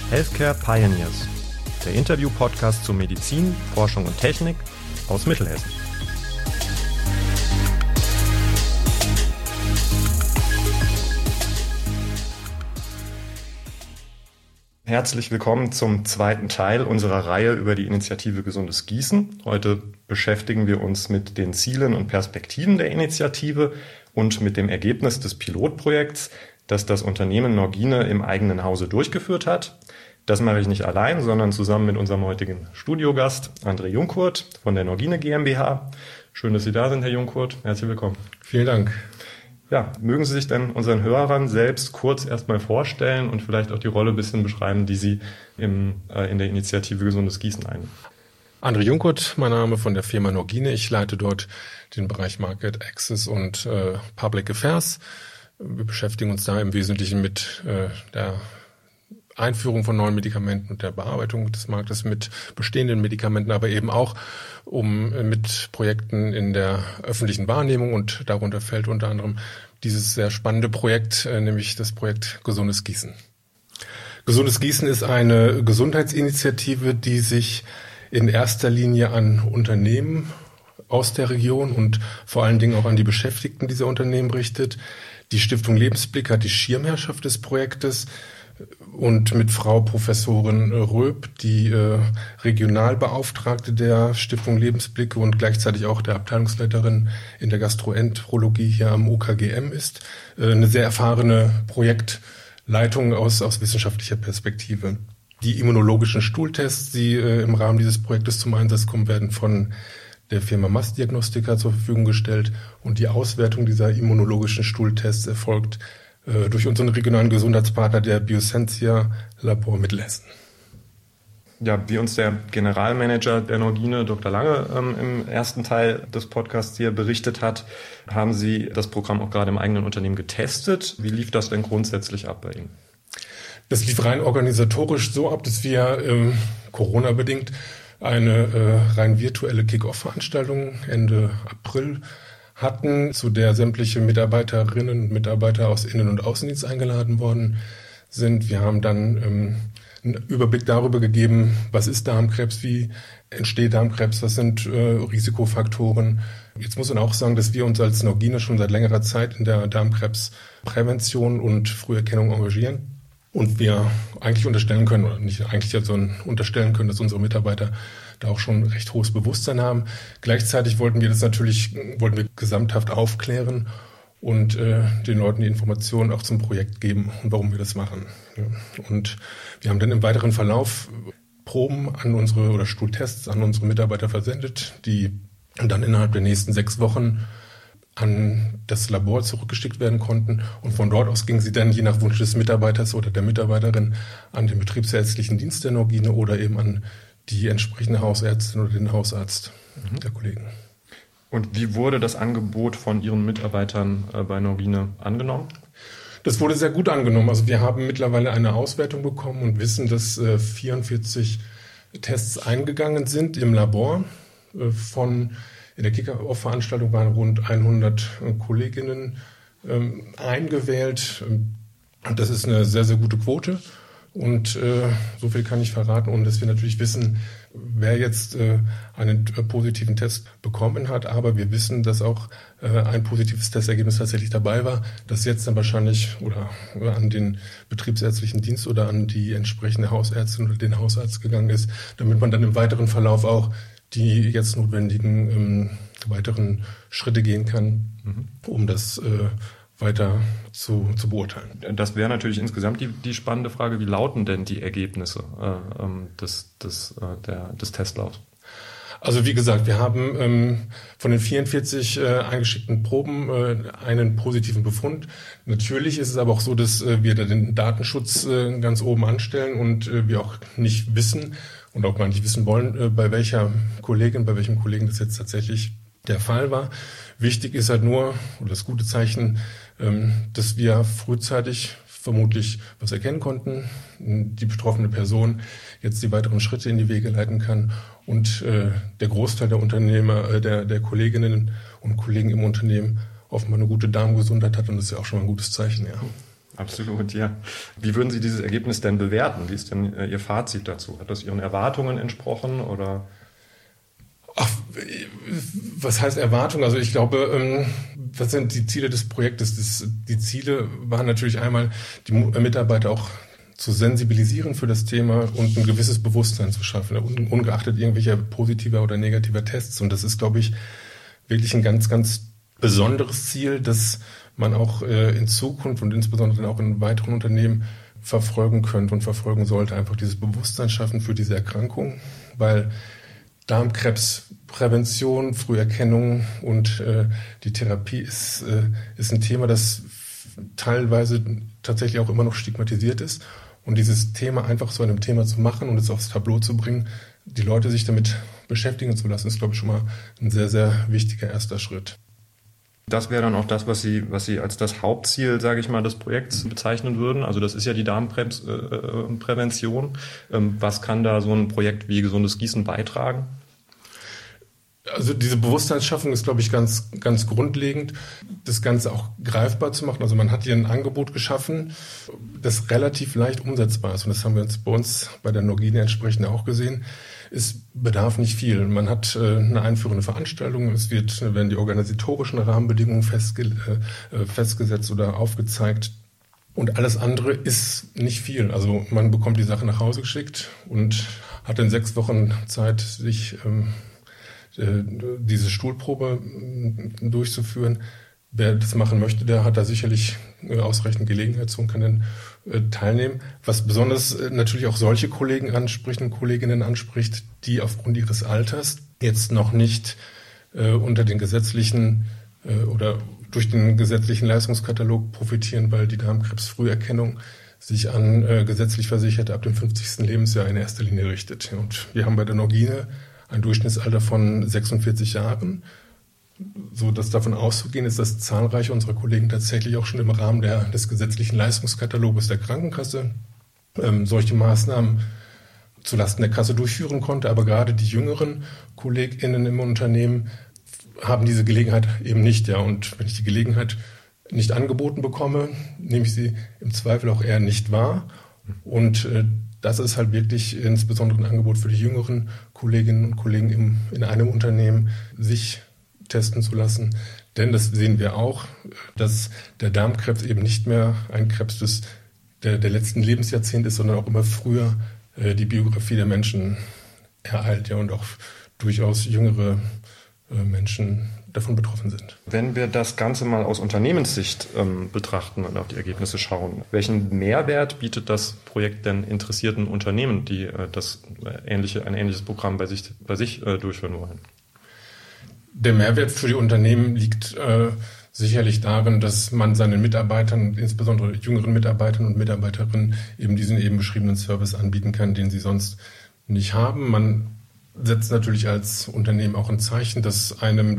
Healthcare Pioneers, der Interview-Podcast zu Medizin, Forschung und Technik aus Mittelhessen. Herzlich willkommen zum zweiten Teil unserer Reihe über die Initiative Gesundes Gießen. Heute beschäftigen wir uns mit den Zielen und Perspektiven der Initiative und mit dem Ergebnis des Pilotprojekts, das das Unternehmen Norgine im eigenen Hause durchgeführt hat. Das mache ich nicht allein, sondern zusammen mit unserem heutigen Studiogast André Jungkurth von der Norgine GmbH. Schön, dass Sie da sind, Herr Jungkurth. Herzlich willkommen. Vielen Dank. Ja, mögen Sie sich denn unseren Hörern selbst kurz erstmal vorstellen und vielleicht auch die Rolle ein bisschen beschreiben, die Sie in der Initiative Gesundes Gießen einnehmen? André Jungkurth, mein Name von der Firma Norgine. Ich leite dort den Bereich Market Access und Public Affairs. Wir beschäftigen uns da im Wesentlichen mit der Einführung von neuen Medikamenten und der Bearbeitung des Marktes mit bestehenden Medikamenten, aber eben auch mit Projekten in der öffentlichen Wahrnehmung, und darunter fällt unter anderem dieses sehr spannende Projekt, nämlich das Projekt Gesundes Gießen. Gesundes Gießen ist eine Gesundheitsinitiative, die sich in erster Linie an Unternehmen aus der Region und vor allen Dingen auch an die Beschäftigten dieser Unternehmen richtet. Die Stiftung Lebensblick hat die Schirmherrschaft des Projektes und mit Frau Professorin Röb, die Regionalbeauftragte der Stiftung Lebensblick und gleichzeitig auch der Abteilungsleiterin in der Gastroenterologie hier am UKGM ist, eine sehr erfahrene Projektleitung aus wissenschaftlicher Perspektive. Die immunologischen Stuhltests, die im Rahmen dieses Projektes zum Einsatz kommen, werden von der Firma Mastdiagnostica zur Verfügung gestellt, und die Auswertung dieser immunologischen Stuhltests erfolgt durch unseren regionalen Gesundheitspartner der Bioscientia Labor Mittelhessen. Ja, wie uns der Generalmanager der Norgine, Dr. Lange, im ersten Teil des Podcasts hier berichtet hat, haben Sie das Programm auch gerade im eigenen Unternehmen getestet. Wie lief das denn grundsätzlich ab bei Ihnen? Das lief rein organisatorisch so ab, dass wir Corona-bedingt eine rein virtuelle Kick-Off-Veranstaltung Ende April hatten, zu der sämtliche Mitarbeiterinnen und Mitarbeiter aus Innen- und Außendienst eingeladen worden sind. Wir haben dann einen Überblick darüber gegeben, was ist Darmkrebs, wie entsteht Darmkrebs, was sind Risikofaktoren. Jetzt muss man auch sagen, dass wir uns als Norgine schon seit längerer Zeit in der Darmkrebsprävention und Früherkennung engagieren. Und wir eigentlich unterstellen können, oder nicht eigentlich, sondern unterstellen können, dass unsere Mitarbeiter da auch schon recht hohes Bewusstsein haben. Gleichzeitig wollten wir gesamthaft aufklären und den Leuten die Informationen auch zum Projekt geben und warum wir das machen. Ja. Und wir haben dann im weiteren Verlauf Proben Stuhltests an unsere Mitarbeiter versendet, die dann innerhalb der nächsten 6 Wochen an das Labor zurückgeschickt werden konnten, und von dort aus gingen sie dann je nach Wunsch des Mitarbeiters oder der Mitarbeiterin an den betriebsärztlichen Dienst der Norgine oder eben an die entsprechende Hausärztin oder den Hausarzt der Kollegen. Und wie wurde das Angebot von Ihren Mitarbeitern bei Norgine angenommen? Das wurde sehr gut angenommen. Also wir haben mittlerweile eine Auswertung bekommen und wissen, dass 44 Tests eingegangen sind im Labor. In der Kick-Off-Veranstaltung waren rund 100 Kolleginnen eingewählt. Das ist eine sehr, sehr gute Quote. Und so viel kann ich verraten, und dass wir natürlich wissen, wer jetzt einen positiven Test bekommen hat. Aber wir wissen, dass auch ein positives Testergebnis tatsächlich dabei war, das jetzt dann wahrscheinlich oder an den betriebsärztlichen Dienst oder an die entsprechende Hausärztin oder den Hausarzt gegangen ist, damit man dann im weiteren Verlauf auch die jetzt notwendigen weiteren Schritte gehen kann, um das weiter zu beurteilen. Das wäre natürlich insgesamt die spannende Frage, wie lauten denn die Ergebnisse des Testlaufs? Also wie gesagt, wir haben von den 44 eingeschickten Proben einen positiven Befund. Natürlich ist es aber auch so, dass wir da den Datenschutz ganz oben anstellen und wir auch nicht wissen und auch gar nicht wissen wollen, bei welchem Kollegen das jetzt tatsächlich der Fall war. Wichtig ist halt nur, oder das gute Zeichen, dass wir frühzeitig vermutlich was erkennen konnten, die betroffene Person jetzt die weiteren Schritte in die Wege leiten kann und der Großteil der Unternehmer, der Kolleginnen und Kollegen im Unternehmen offenbar eine gute Darmgesundheit hat, und das ist ja auch schon mal ein gutes Zeichen, ja. Absolut, ja. Wie würden Sie dieses Ergebnis denn bewerten? Wie ist denn Ihr Fazit dazu? Hat das Ihren Erwartungen entsprochen oder? Ach, was heißt Erwartung? Also ich glaube, was sind die Ziele des Projektes? Die Ziele waren natürlich einmal, die Mitarbeiter auch zu sensibilisieren für das Thema und ein gewisses Bewusstsein zu schaffen, ungeachtet irgendwelcher positiver oder negativer Tests. Und das ist, glaube ich, wirklich ein ganz, ganz besonderes Ziel, das man auch in Zukunft und insbesondere auch in weiteren Unternehmen verfolgen könnte und verfolgen sollte. Einfach dieses Bewusstsein schaffen für diese Erkrankung, weil Darmkrebsprävention, Früherkennung und die Therapie ist ein Thema, das teilweise tatsächlich auch immer noch stigmatisiert ist. Und dieses Thema einfach zu einem Thema zu machen und es aufs Tableau zu bringen, die Leute sich damit beschäftigen zu lassen, ist, glaube ich, schon mal ein sehr, sehr wichtiger erster Schritt. Das wäre dann auch das, was Sie als das Hauptziel, sage ich mal, des Projekts bezeichnen würden. Also das ist ja die Darmprävention. Was kann da so ein Projekt wie Gesundes Gießen beitragen? Also diese Bewusstseinsschaffung ist, glaube ich, ganz, ganz grundlegend, das Ganze auch greifbar zu machen. Also man hat hier ein Angebot geschaffen, das relativ leicht umsetzbar ist. Und das haben wir jetzt bei uns bei der Norgine entsprechend auch gesehen. Es bedarf nicht viel. Man hat eine einführende Veranstaltung, werden die organisatorischen Rahmenbedingungen festgesetzt oder aufgezeigt. Und alles andere ist nicht viel. Also man bekommt die Sache nach Hause geschickt und hat in 6 Wochen Zeit, sich diese Stuhlprobe durchzuführen. Wer das machen möchte, der hat da sicherlich ausreichend Gelegenheit zu und kann dann teilnehmen. Was besonders natürlich auch solche Kollegen anspricht und Kolleginnen anspricht, die aufgrund ihres Alters jetzt noch nicht unter den gesetzlichen oder durch den gesetzlichen Leistungskatalog profitieren, weil die Darmkrebsfrüherkennung sich an gesetzlich Versicherte ab dem 50. Lebensjahr in erster Linie richtet. Und wir haben bei der Norgine ein Durchschnittsalter von 46 Jahren, so dass davon auszugehen ist, dass zahlreiche unserer Kollegen tatsächlich auch schon im Rahmen des gesetzlichen Leistungskataloges der Krankenkasse solche Maßnahmen zulasten der Kasse durchführen konnte. Aber gerade die jüngeren KollegInnen im Unternehmen haben diese Gelegenheit eben nicht. Ja. Und wenn ich die Gelegenheit nicht angeboten bekomme, nehme ich sie im Zweifel auch eher nicht wahr. Und das ist halt wirklich insbesondere ein Angebot für die jüngeren Kolleginnen und Kollegen in einem Unternehmen, sich testen zu lassen. Denn das sehen wir auch, dass der Darmkrebs eben nicht mehr ein Krebs der letzten Lebensjahrzehnte ist, sondern auch immer früher die Biografie der Menschen ereilt, ja, und auch durchaus jüngere Menschen davon betroffen sind. Wenn wir das Ganze mal aus Unternehmenssicht betrachten und auf die Ergebnisse schauen, welchen Mehrwert bietet das Projekt denn interessierten Unternehmen, die ein ähnliches Programm bei sich durchführen wollen? Der Mehrwert für die Unternehmen liegt sicherlich darin, dass man seinen Mitarbeitern, insbesondere jüngeren Mitarbeitern und Mitarbeiterinnen, eben diesen eben beschriebenen Service anbieten kann, den sie sonst nicht haben. Man setzt natürlich als Unternehmen auch ein Zeichen, dass einem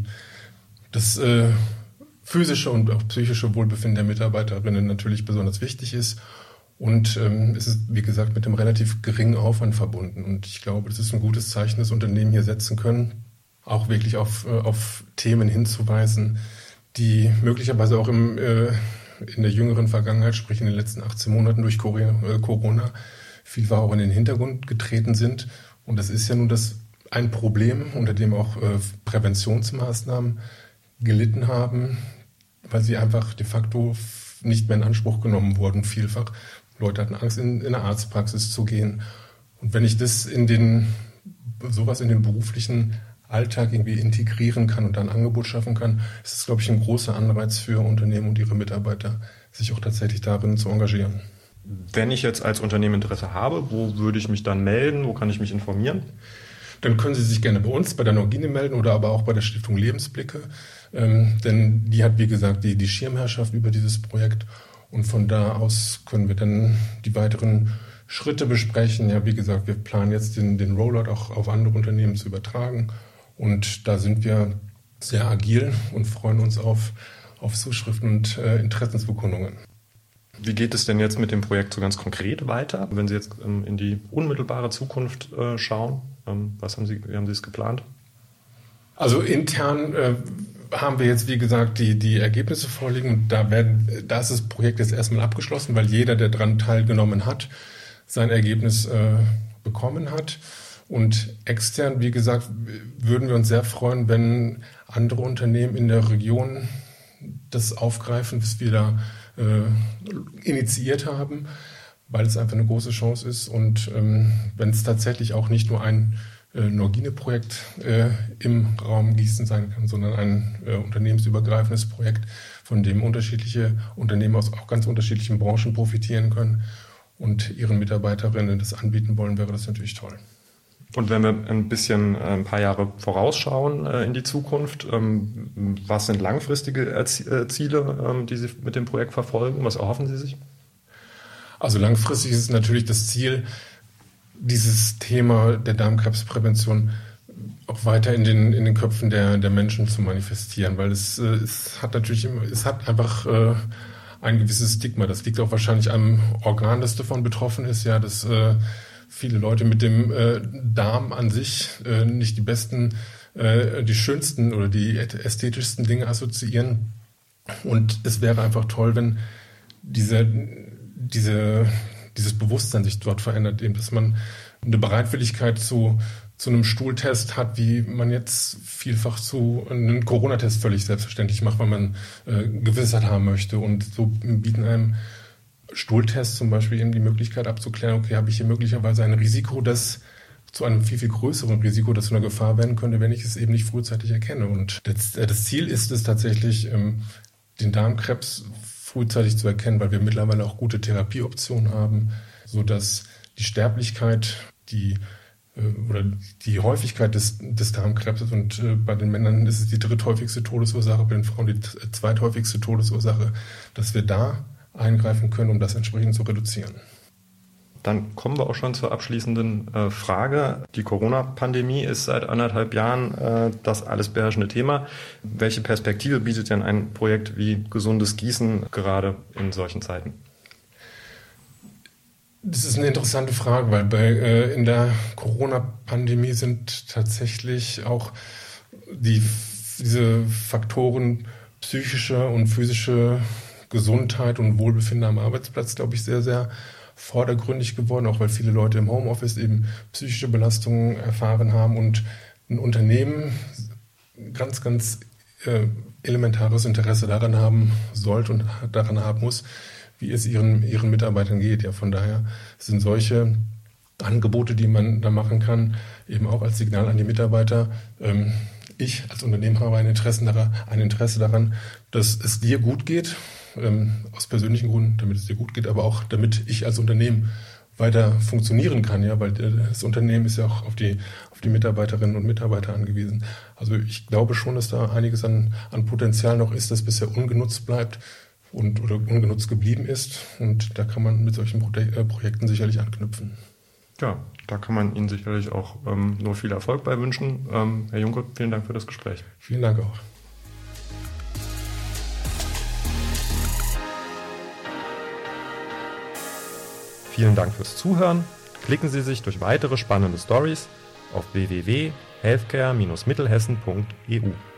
das physische und auch psychische Wohlbefinden der Mitarbeiterinnen natürlich besonders wichtig ist. Und es ist, wie gesagt, mit einem relativ geringen Aufwand verbunden. Und ich glaube, das ist ein gutes Zeichen, das Unternehmen hier setzen können, auch wirklich auf Themen hinzuweisen, die möglicherweise auch in der jüngeren Vergangenheit, sprich in den letzten 18 Monaten durch Corona, vielfach auch in den Hintergrund getreten sind. Und das ist ja nun ein Problem, unter dem auch Präventionsmaßnahmen gelitten haben, weil sie einfach de facto nicht mehr in Anspruch genommen wurden. Vielfach Leute hatten Angst, in eine Arztpraxis zu gehen. Und wenn ich das sowas in den beruflichen Alltag irgendwie integrieren kann und dann ein Angebot schaffen kann, ist es, glaube ich, ein großer Anreiz für Unternehmen und ihre Mitarbeiter, sich auch tatsächlich darin zu engagieren. Wenn ich jetzt als Unternehmen Interesse habe, wo würde ich mich dann melden? Wo kann ich mich informieren? Dann können Sie sich gerne bei uns, bei der Norgine melden oder aber auch bei der Stiftung Lebensblicke. Denn die hat, wie gesagt, die Schirmherrschaft über dieses Projekt. Und von da aus können wir dann die weiteren Schritte besprechen. Ja, wie gesagt, wir planen jetzt den Rollout auch auf andere Unternehmen zu übertragen. Und da sind wir sehr agil und freuen uns auf Zuschriften und Interessensbekundungen. Wie geht es denn jetzt mit dem Projekt so ganz konkret weiter? Wenn Sie jetzt in die unmittelbare Zukunft schauen, wie haben Sie es geplant? Also intern haben wir jetzt, wie gesagt, die Ergebnisse vorliegen. Und da ist das Projekt jetzt erstmal abgeschlossen, weil jeder, der daran teilgenommen hat, sein Ergebnis bekommen hat. Und extern, wie gesagt, würden wir uns sehr freuen, wenn andere Unternehmen in der Region das aufgreifen, was wir da initiiert haben, weil es einfach eine große Chance ist. Und wenn es tatsächlich auch nicht nur ein Norgine-Projekt im Raum Gießen sein kann, sondern ein unternehmensübergreifendes Projekt, von dem unterschiedliche Unternehmen aus auch ganz unterschiedlichen Branchen profitieren können und ihren Mitarbeiterinnen das anbieten wollen, wäre das natürlich toll. Und wenn wir ein paar Jahre vorausschauen in die Zukunft, was sind langfristige Ziele, die Sie mit dem Projekt verfolgen? Was erhoffen Sie sich? Also langfristig ist es natürlich das Ziel, dieses Thema der Darmkrebsprävention auch weiter in den Köpfen der Menschen zu manifestieren, weil es hat einfach ein gewisses Stigma. Das liegt auch wahrscheinlich am Organ, das davon betroffen ist, ja, dass viele Leute mit dem Darm an sich nicht die besten, die schönsten oder die ästhetischsten Dinge assoziieren. Und es wäre einfach toll, wenn dieses Bewusstsein sich dort verändert, eben, dass man eine Bereitwilligkeit zu einem Stuhltest hat, wie man jetzt vielfach zu einem Corona-Test völlig selbstverständlich macht, weil man Gewissheit haben möchte. Und so bieten einem Stuhltests zum Beispiel eben die Möglichkeit abzuklären, okay, habe ich hier möglicherweise ein Risiko, das zu einem viel, viel größeren Risiko, das zu einer Gefahr werden könnte, wenn ich es eben nicht frühzeitig erkenne. Und das Ziel ist es tatsächlich, den Darmkrebs frühzeitig zu erkennen, weil wir mittlerweile auch gute Therapieoptionen haben, sodass die Sterblichkeit, oder die Häufigkeit des Darmkrebses, und bei den Männern ist es die dritthäufigste Todesursache, bei den Frauen die zweithäufigste Todesursache, dass wir da eingreifen können, um das entsprechend zu reduzieren. Dann kommen wir auch schon zur abschließenden Frage. Die Corona-Pandemie ist seit 1,5 Jahren das alles beherrschende Thema. Welche Perspektive bietet denn ein Projekt wie Gesundes Gießen gerade in solchen Zeiten? Das ist eine interessante Frage, weil in der Corona-Pandemie sind tatsächlich auch diese Faktoren psychische und physische Gesundheit und Wohlbefinden am Arbeitsplatz, glaube ich, sehr, sehr vordergründig geworden, auch weil viele Leute im Homeoffice eben psychische Belastungen erfahren haben und ein Unternehmen ganz, ganz elementares Interesse daran haben sollte und daran haben muss, wie es ihren Mitarbeitern geht. Ja, von daher sind solche Angebote, die man da machen kann, eben auch als Signal an die Mitarbeiter. Ich als Unternehmen habe ein Interesse daran, dass es dir gut geht, aus persönlichen Gründen, damit es dir gut geht, aber auch damit ich als Unternehmen weiter funktionieren kann, ja, weil das Unternehmen ist ja auch auf die Mitarbeiterinnen und Mitarbeiter angewiesen. Also ich glaube schon, dass da einiges an Potenzial noch ist, das bisher ungenutzt bleibt oder ungenutzt geblieben ist, und da kann man mit solchen Projekten sicherlich anknüpfen. Ja, da kann man Ihnen sicherlich auch nur viel Erfolg bei wünschen. Herr Juncker, vielen Dank für das Gespräch. Vielen Dank auch. Vielen Dank fürs Zuhören. Klicken Sie sich durch weitere spannende Stories auf www.healthcare-mittelhessen.eu.